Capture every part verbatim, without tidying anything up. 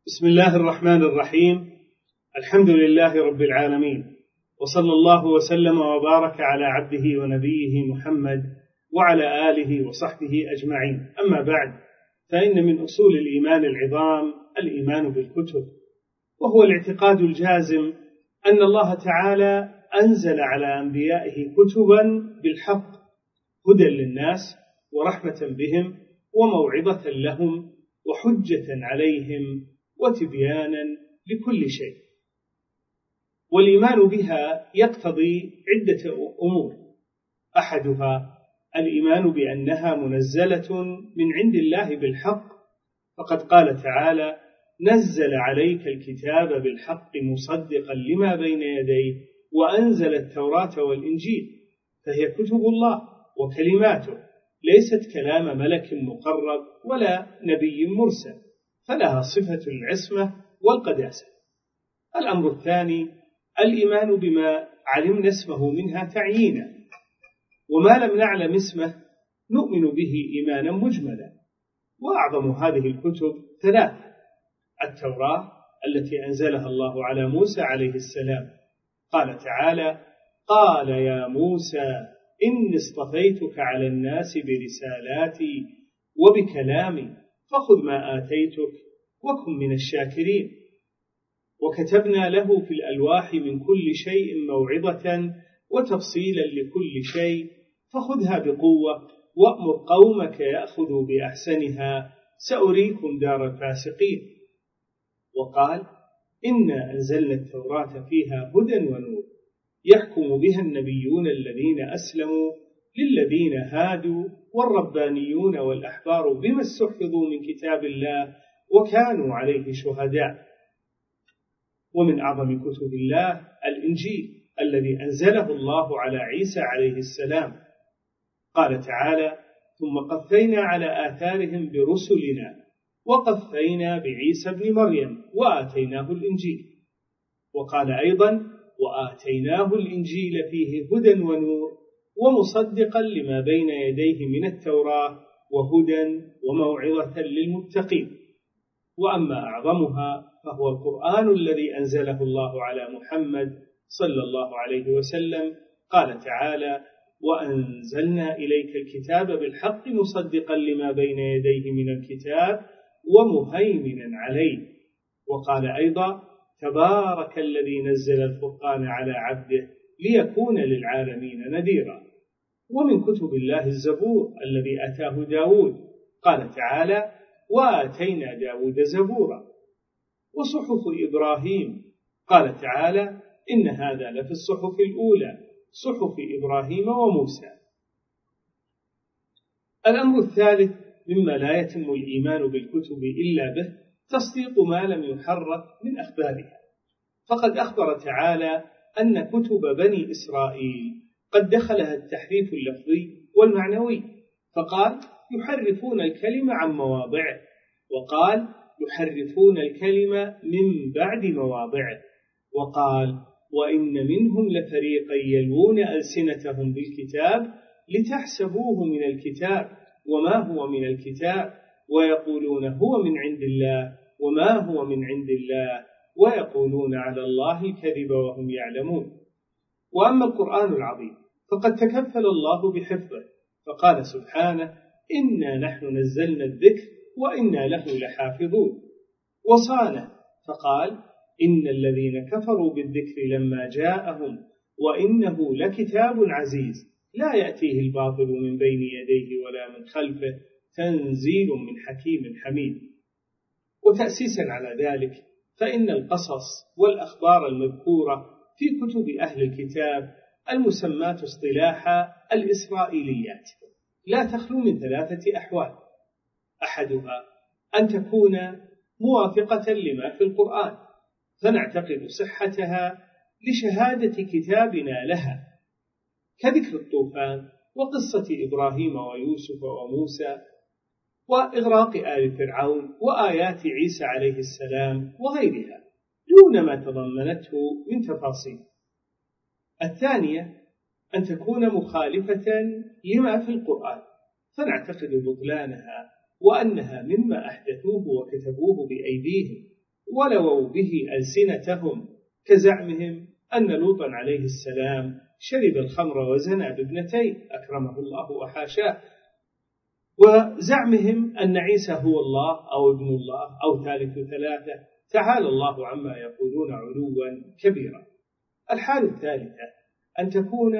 بسم الله الرحمن الرحيم. الحمد لله رب العالمين، وصلى الله وسلم وبارك على عبده ونبيه محمد وعلى آله وصحبه أجمعين. أما بعد، فإن من أصول الإيمان العظام الإيمان بالكتب، وهو الاعتقاد الجازم أن الله تعالى أنزل على أنبيائه كتبا بالحق هدى للناس ورحمة بهم وموعظة لهم وحجة عليهم وتبيانا لكل شيء. والإيمان بها يقتضي عدة أمور، أحدها الإيمان بأنها منزلة من عند الله بالحق، فقد قال تعالى: نزل عليك الكتاب بالحق مصدقا لما بين يديه وأنزل التوراة والإنجيل، فهي كتب الله وكلماته، ليست كلام ملك مقرب ولا نبي مرسل، فلها صفة العصمة والقداسة. الأمر الثاني الإيمان بما علمنا اسمه منها تعيينا، وما لم نعلم اسمه نؤمن به إيمانا مجملا. وأعظم هذه الكتب ثلاثة: التوراة التي أنزلها الله على موسى عليه السلام، قال تعالى: قال يا موسى إني اصطفيتك على الناس برسالاتي وبكلامي فخذ ما آتيتك وكن من الشاكرين. وكتبنا له في الألواح من كل شيء موعظة وتفصيلا لكل شيء فخذها بقوة وأمر قومك يأخذوا بأحسنها سأريكم دار الفاسقين. وقال: إنا أنزلنا التوراة فيها هدى ونور يحكم بها النبيون الذين أسلموا للذين هادوا والربانيون والأحبار بما استحفظوا من كتاب الله وكانوا عليه شهداء. ومن أعظم كتب الله الإنجيل الذي أنزله الله على عيسى عليه السلام، قال تعالى: ثم قفينا على آثارهم برسلنا وقفينا بعيسى ابن مريم وآتيناه الإنجيل. وقال أيضا: وآتيناه الإنجيل فيه هدى ونور ومصدقا لما بين يديه من التوراة وهدى وموعظة للمتقين. وأما أعظمها فهو القرآن الذي أنزله الله على محمد صلى الله عليه وسلم، قال تعالى: وأنزلنا إليك الكتاب بالحق مصدقا لما بين يديه من الكتاب ومهيمنا عليه. وقال أيضا: تبارك الذي نزل الفرقان على عبده ليكون للعالمين نذيرا. ومن كتب الله الزبور الذي أتاه داود، قال تعالى: وآتينا داود زبورا. وصحف إبراهيم، قال تعالى: إن هذا لفي الصحف الأولى صحف إبراهيم وموسى. الأمر الثالث مما لا يتم الإيمان بالكتب إلا به تصديق ما لم يحرف من أخبارها، فقد أخبر تعالى أن كتب بني إسرائيل قد دخلها التحريف اللفظي والمعنوي، فقال: يحرفون الكلمة عن مواضعه، وقال: يحرفون الكلمة من بعد مواضعه، وقال: وإن منهم لفريقا يلوون ألسنتهم بالكتاب لتحسبوه من الكتاب وما هو من الكتاب ويقولون هو من عند الله وما هو من عند الله ويقولون على الله الكذب وهم يعلمون. وأما القرآن العظيم فقد تكفل الله بحفظه، فقال سبحانه: إنا نحن نزلنا الذكر وإنا له لحافظون. وصانه فقال: إن الذين كفروا بالذكر لما جاءهم وإنه لكتاب عزيز لا يأتيه الباطل من بين يديه ولا من خلفه تنزيل من حكيم حميد. وتأسيسا على ذلك فإن القصص والأخبار المذكورة في كتب أهل الكتاب المسماة اصطلاحا الإسرائيليات لا تخلو من ثلاثة أحوال: أحدها أن تكون موافقة لما في القرآن فنعتقد صحتها لشهادة كتابنا لها، كذكر الطوفان وقصة إبراهيم ويوسف وموسى وإغراق آل فرعون وآيات عيسى عليه السلام وغيرها، دون ما تضمنته من تفاصيل. الثانية أن تكون مخالفة لما في القرآن فنعتقد بطلانها وأنها مما أحدثوه وكتبوه بأيديهم ولووا به ألسنتهم، كزعمهم أن لوطا عليه السلام شرب الخمر وزنى بابنتيه أكرمه الله وحاشاه، وزعمهم أن عيسى هو الله أو ابن الله أو ثالث ثلاثة، تعالى الله عما يقولون علوا كبيرا. الحال الثالثة أن تكون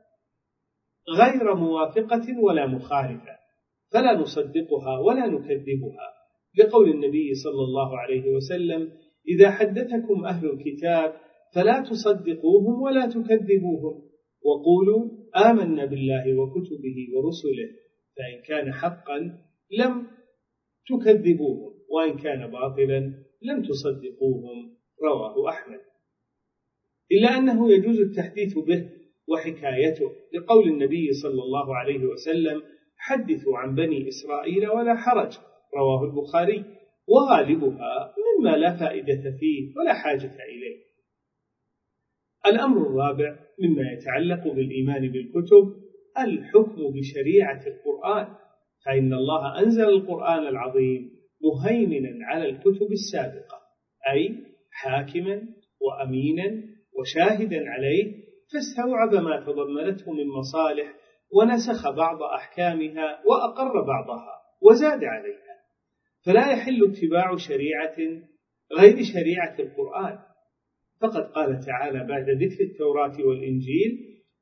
غير موافقة ولا مخالفة، فلا نصدقها ولا نكذبها، لقول النبي صلى الله عليه وسلم: إذا حدثكم أهل الكتاب فلا تصدقوهم ولا تكذبوهم، وقولوا آمنا بالله وكتبه ورسله، فإن كان حقا لم تكذبوهم، وإن كان باطلا لم تصدقوهم. رواه أحمد. إلا أنه يجوز التحديث به وحكايته، لقول النبي صلى الله عليه وسلم: حدثوا عن بني إسرائيل ولا حرج، رواه البخاري، وغالبها مما لا فائدة فيه ولا حاجة إليه. الأمر الرابع مما يتعلق بالإيمان بالكتب الحكم بشريعة القرآن، فإن الله أنزل القرآن العظيم مهيمنا على الكتب السابقة، أي حاكما وأمينا وشاهدا عليه، فاستوعب ما تضمنته من مصالح، ونسخ بعض أحكامها وأقر بعضها وزاد عليها، فلا يحل اتباع شريعة غير شريعة القرآن. فقد قال تعالى بعد ذكر التوراة والإنجيل: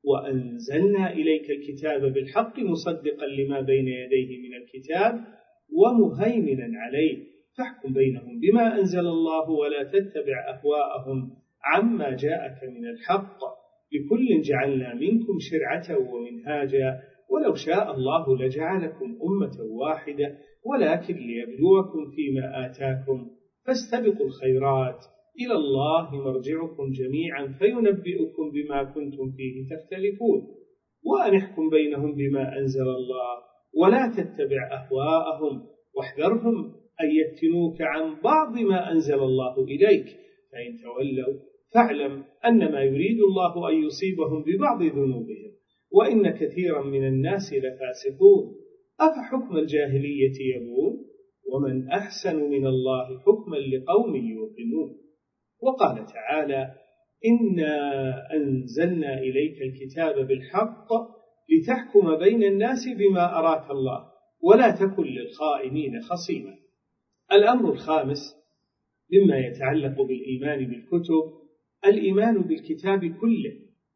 وأنزلنا إليك الكتاب بالحق مصدقا لما بين يديه من الكتاب ومهيمنا عليه، فاحكم بينهم بما أنزل الله ولا تتبع أهواءهم عما جاءك من الحق، لكل جعلنا منكم شرعة ومنهاجا، ولو شاء الله لجعلكم أمة واحدة ولكن ليبلوكم فيما آتاكم، فاستبقوا الخيرات، إلى الله مرجعكم جميعا فينبئكم بما كنتم فيه تختلفون، وأن احكم بينهم بما أنزل الله ولا تتبع أهواءهم، واحذرهم أن يفتنوك عن بعض ما أنزل الله إليك، فإن تولوا فاعلم أنما يريد الله أن يصيبهم ببعض ذنوبهم، وإن كثيرا من الناس لفاسقون، أفحكم الجاهلية يبغون ومن أحسن من الله حكما لقوم يوقنون. وقال تعالى: إنا أنزلنا إليك الكتاب بالحق لتحكم بين الناس بما أراك الله ولا تكن للخائنين خصيما. الأمر الخامس مما يتعلق بالإيمان بالكتب الإيمان بالكتاب كله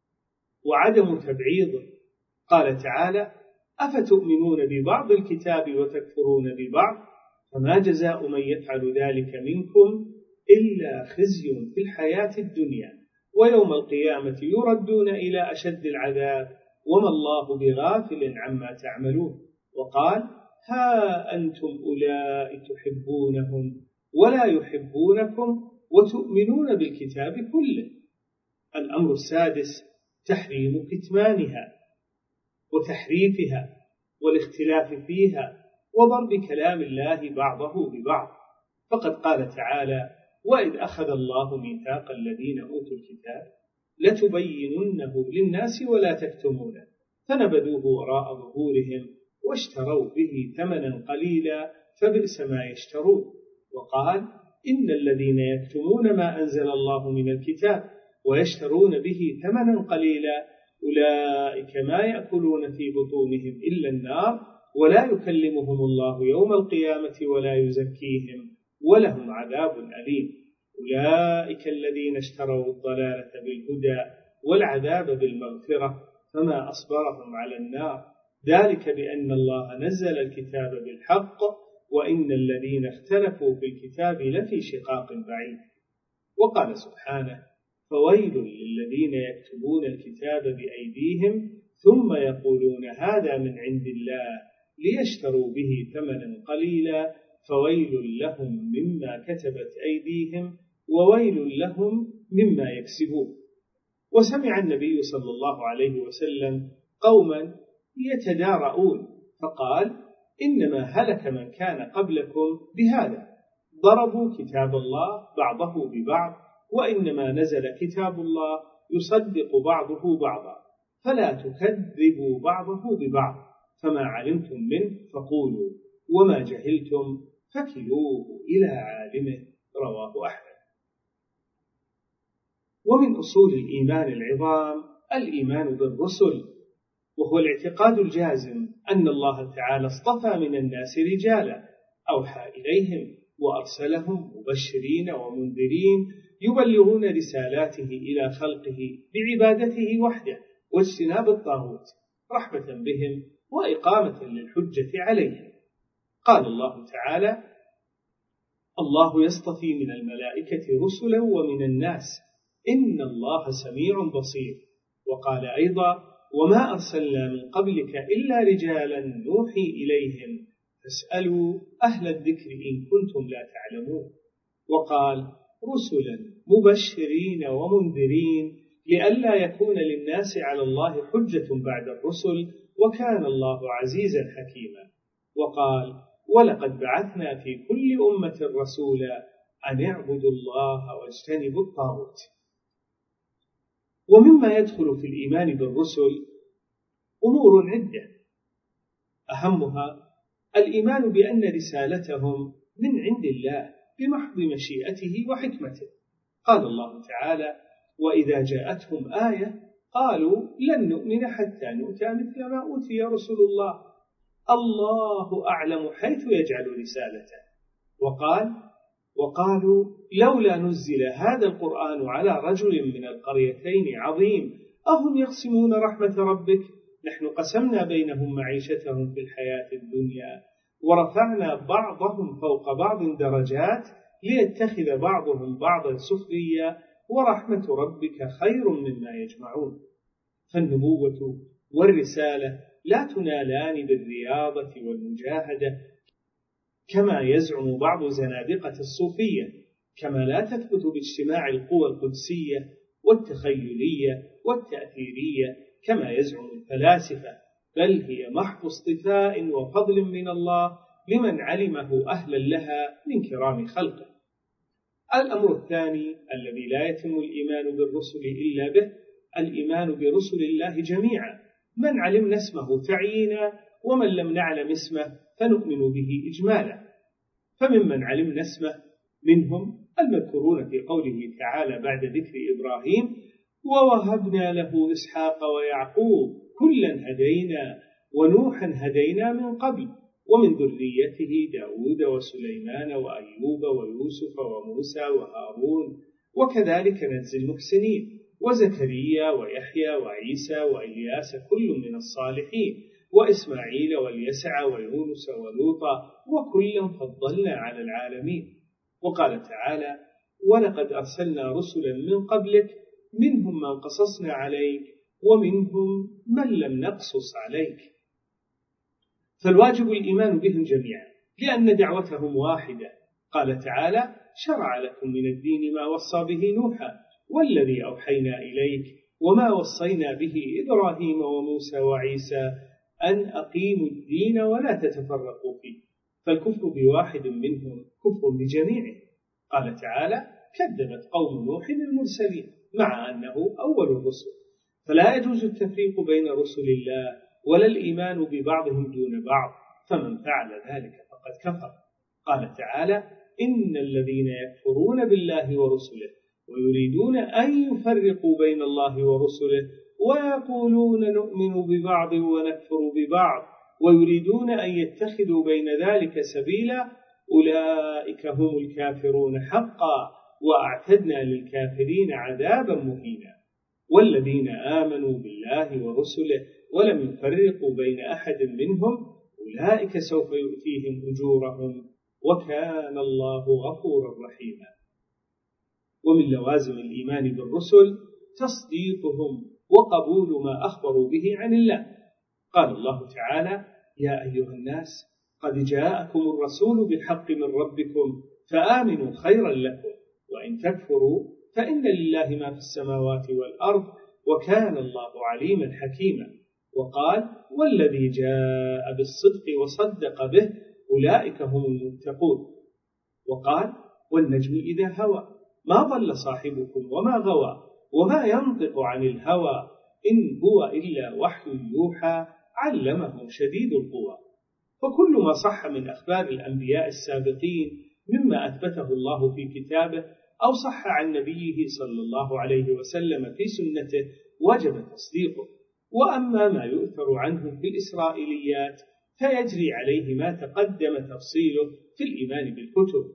وعدم تبعيضه. قال تعالى: أفتؤمنون ببعض الكتاب وتكفرون ببعض، فما جزاء من يفعل ذلك منكم إلا خزي في الحياة الدنيا ويوم القيامة يردون إلى أشد العذاب وما الله بغافل عما تعملون. وقال: ها أنتم أولئك تحبونهم ولا يحبونكم وتؤمنون بالكتاب كله. الأمر السادس تحريم كتمانها وتحريفها والاختلاف فيها وضرب كلام الله بعضه ببعض، فقد قال تعالى: وإذ أخذ الله ميثاق الذين أوتوا الكتاب لتبيننه للناس ولا تكتمونه فنبذوه وراء ظهورهم واشتروا به ثمنا قليلا فبئس ما يشترون. وقال: إن الذين يكتمون ما أنزل الله من الكتاب ويشترون به ثمنا قليلا أولئك ما يأكلون في بطونهم إلا النار ولا يكلمهم الله يوم القيامة ولا يزكيهم ولهم عذاب أليم. أولئك الذين اشتروا الضلالة بالهدى والعذاب بالمغفرة فما أصبرهم على النار، ذلك بأن الله نزل الكتاب بالحق وإن الذين اختلفوا في الكتاب لفي شقاق بعيد. وقال سبحانه: فويل للذين يكتبون الكتاب بأيديهم ثم يقولون هذا من عند الله ليشتروا به ثمنا قليلا فويل لهم مما كتبت أيديهم وويل لهم مما يكسبون. وسمع النبي صلى الله عليه وسلم قوما يتدارؤون فقال: إنما هلك من كان قبلكم بهذا، ضربوا كتاب الله بعضه ببعض، وإنما نزل كتاب الله يصدق بعضه بعضا، فلا تكذبوا بعضه ببعض، فما علمتم منه فقولوا وما جهلتم فكلوه إلى عالمه. رواه أحمد. ومن أصول الإيمان العظام الإيمان بالرسل، وهو الاعتقاد الجازم أن الله تعالى اصطفى من الناس رجالا أوحى إليهم وأرسلهم مبشرين ومنذرين يبلغون رسالاته إلى خلقه بعبادته وحده واجتناب الطاغوت رحمة بهم وإقامة للحجة عليهم. قال الله تعالى: الله يصطفي من الملائكة رسلا ومن الناس إن الله سميع بصير. وقال أيضا: وما أرسلنا من قبلك إلا رجالا نوحي إليهم فاسألوا أهل الذكر إن كنتم لا تعلمون. وقال: رسلا مبشرين ومنذرين لئلا يكون للناس على الله حجة بعد الرسل وكان الله عزيزا حكيما. وقال: ولقد بعثنا في كل أمة رسولا أن اعبدوا الله واجتنبوا الطاغوت. ومما يدخل في الإيمان بالرسل أمور عدة، أهمها الإيمان بأن رسالتهم من عند الله بمحض مشيئته وحكمته. قال الله تعالى: وإذا جاءتهم آية قالوا لن نؤمن حتى نؤتى مثل ما أوتي رسل الله الله أعلم حيث يجعل رسالته. وقال: وقالوا لولا نزل هذا القرآن على رجل من القريتين عظيم أهم يقسمون رحمة ربك نحن قسمنا بينهم معيشتهم في الحياة الدنيا ورفعنا بعضهم فوق بعض درجات ليتخذ بعضهم بعضا سخريا ورحمة ربك خير مما يجمعون. فالنبوة والرسالة لا تنالان بالرياضة والمجاهدة كما يزعم بعض زنادقة الصوفية، كما لا تثبت باجتماع القوى القدسية والتخيلية والتأثيرية كما يزعم الفلاسفة، بل هي محض اصطفاء وفضل من الله لمن علمه أهلا لها من كرام خلقه. الأمر الثاني الذي لا يتم الإيمان بالرسل إلا به الإيمان برسل الله جميعا، من علمنا اسمه تعيينا ومن لم نعلم اسمه فنؤمن به إجمالا. فممن علمنا اسمه منهم المذكورون في قوله تعالى بعد ذكر إبراهيم: ووهبنا له إسحاق ويعقوب كلا هدينا ونوحا هدينا من قبل ومن ذريته داود وسليمان وأيوب ويوسف وموسى وهارون وكذلك نجزي المحسنين وزكريا ويحيى وعيسى وإلياس كل من الصالحين وإسماعيل واليسع ويونس ولوطا وكلا فضلنا على العالمين. وقال تعالى: ولقد أرسلنا رسلا من قبلك منهم من قصصنا عليك ومنهم من لم نقصص عليك. فالواجب الإيمان بهم جميعا لأن دعوتهم واحدة. قال تعالى: شرع لكم من الدين ما وصى به نوحا والذي أوحينا إليك وما وصينا به إبراهيم وموسى وعيسى أن أقيموا الدين ولا تتفرقوا فيه. فالكفر بواحد منهم كفر بجميعه. قال تعالى: كذبت قوم نوح المرسلين مع أنه أول الرسل. فلا يجوز التفريق بين رسل الله ولا الإيمان ببعضهم دون بعض، فمن فعل ذلك فقد كفر. قال تعالى: إن الذين يكفرون بالله ورسله ويريدون أن يفرقوا بين الله ورسله ويقولون نؤمن ببعض ونكفر ببعض ويريدون أن يتخذوا بين ذلك سبيلا أولئك هم الكافرون حقا وأعتدنا للكافرين عذابا مهينا. والذين آمنوا بالله ورسله ولم يفرقوا بين أحد منهم أولئك سوف يؤتيهم أجورهم وكان الله غفورا رحيما. ومن لوازم الإيمان بالرسل تصديقهم وقبول ما أخبروا به عن الله. قال الله تعالى: يا أيها الناس قد جاءكم الرسول بالحق من ربكم فآمنوا خيرا لكم وإن تكفروا فإن لله ما في السماوات والأرض وكان الله عليما حكيما. وقال: والذي جاء بالصدق وصدق به أولئك هم المتقون. وقال: والنجم إذا هوى ما ضل صاحبكم وما غوى وما ينطق عن الهوى إن هو إلا وحي يوحى علمه شديد القوى. فكل ما صح من أخبار الأنبياء السابقين مما أثبته الله في كتابه أو صح عن نبيه صلى الله عليه وسلم في سنته وجب تصديقه. وأما ما يؤثر عنه في الإسرائيليات فيجري عليه ما تقدم تفصيله في الإيمان بالكتب.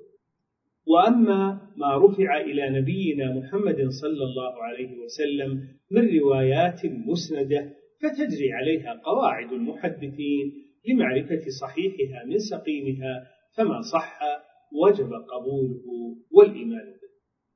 وأما ما رفع إلى نبينا محمد صلى الله عليه وسلم من روايات مسندة فتجري عليها قواعد المحدثين لمعرفة صحيحها من سقيمها، فما صح وجب قبوله والإيمان به.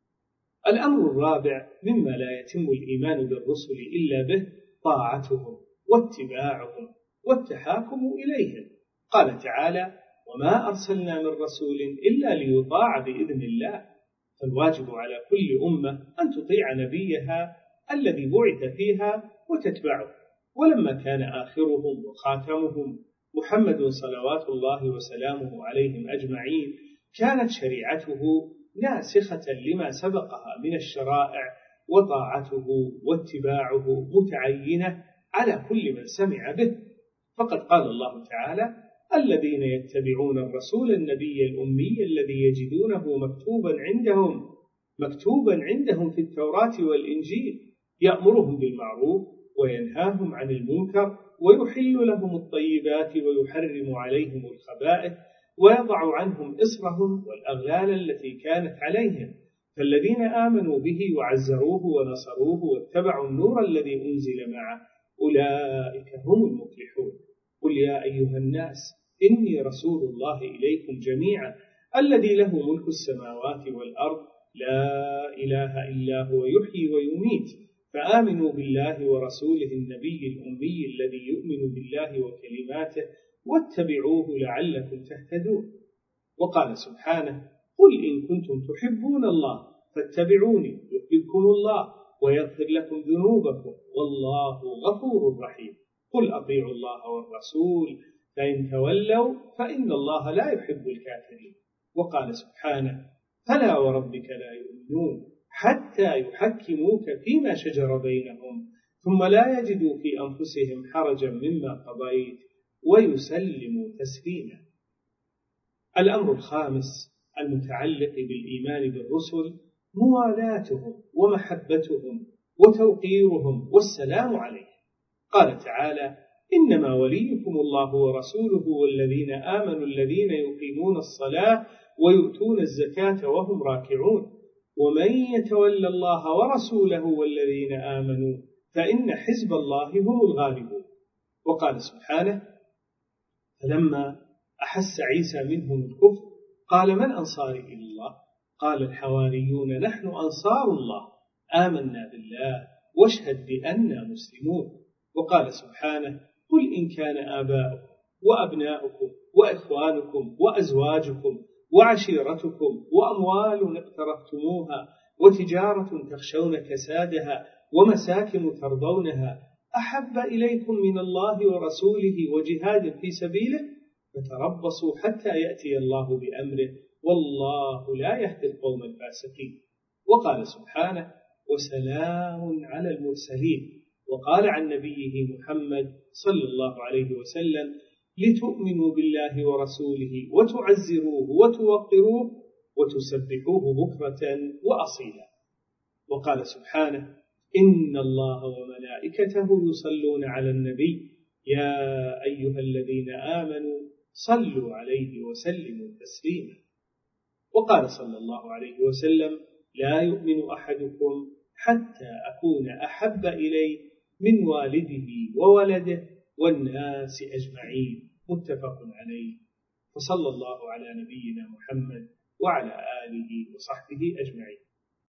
الأمر الرابع مما لا يتم الإيمان بالرسل إلا به طاعتهم واتباعهم والتحاكم إليهم. قال تعالى: وما أرسلنا من رسول إلا ليطاع بإذن الله. فالواجب على كل أمة أن تطيع نبيها الذي بعث فيها وتتبعه. ولما كان آخرهم وخاتمهم محمد صلوات الله وسلامه عليهم أجمعين كانت شريعته ناسخة لما سبقها من الشرائع، وطاعته واتباعه متعينة على كل من سمع به. فقد قال الله تعالى: الذين يتبعون الرسول النبي الأمي الذي يجدونه مكتوبا عندهم مكتوبا عندهم في التوراة والإنجيل يأمرهم بالمعروف وينهاهم عن المنكر ويحل لهم الطيبات ويحرم عليهم الخبائث ويضع عنهم إصرهم والأغلال التي كانت عليهم. فالذين آمنوا به وعزروه ونصروه واتبعوا النور الذي أنزل معه أولئك هم المفلحون. قل يا أيها الناس إني رسول الله إليكم جميعا الذي له ملك السماوات والأرض لا إله إلا هو يحيي ويميت فآمنوا بالله ورسوله النبي الأمي الذي يؤمن بالله وكلماته واتبعوه لعلكم تهتدون. وقال سبحانه: قل إن كنتم تحبون الله فاتبعوني يحببكم الله ويغفر لكم ذنوبكم والله غفور رحيم. قل أطيعوا الله والرسول فإن تولوا فإن الله لا يحب الكافرين. وقال سبحانه: فلا وربك لا يؤمنون حتى يحكموك فيما شجر بينهم ثم لا يجدوا في أنفسهم حرجا مما قضيت ويسلموا تسليما. الأمر الخامس المتعلق بالإيمان بالرسل موالاتهم ومحبتهم وتوقيرهم والسلام عليهم. قال تعالى: إنما وليكم الله ورسوله والذين آمنوا الذين يقيمون الصلاة ويؤتون الزكاة وهم راكعون ومن يتولى الله ورسوله والذين آمنوا فإن حزب الله هم الغالبون. وقال سبحانه: فلما أحس عيسى منهم الكفر قال من أنصاري إلى الله؟ قال الحواريون نحن أنصار الله آمنا بالله واشهد بأننا مسلمون. وقال سبحانه: قل إن كان آباؤكم وأبناؤكم وإخوانكم وأزواجكم وعشيرتكم وأموال اقترفتموها وتجارة تخشون كسادها ومساكن ترضونها أحب إليكم من الله ورسوله وجهاد في سبيله فتربصوا حتى يأتي الله بأمره والله لا يهدي القوم الفاسقين. وقال سبحانه: وسلام على المرسلين. وقال عن نبيه محمد صلى الله عليه وسلم: لتؤمنوا بالله ورسوله وتعزروه وتوقروه وتسبحوه بكرة وأصيلا. وقال سبحانه: إن الله وملائكته يصلون على النبي يا أيها الذين آمنوا صلوا عليه وسلموا تسليما. وقال صلى الله عليه وسلم: لا يؤمن أحدكم حتى أكون أحب إليه من والده وولده والناس أجمعين. متفق عليه. وصلى الله على نبينا محمد وعلى آله وصحبه أجمعين.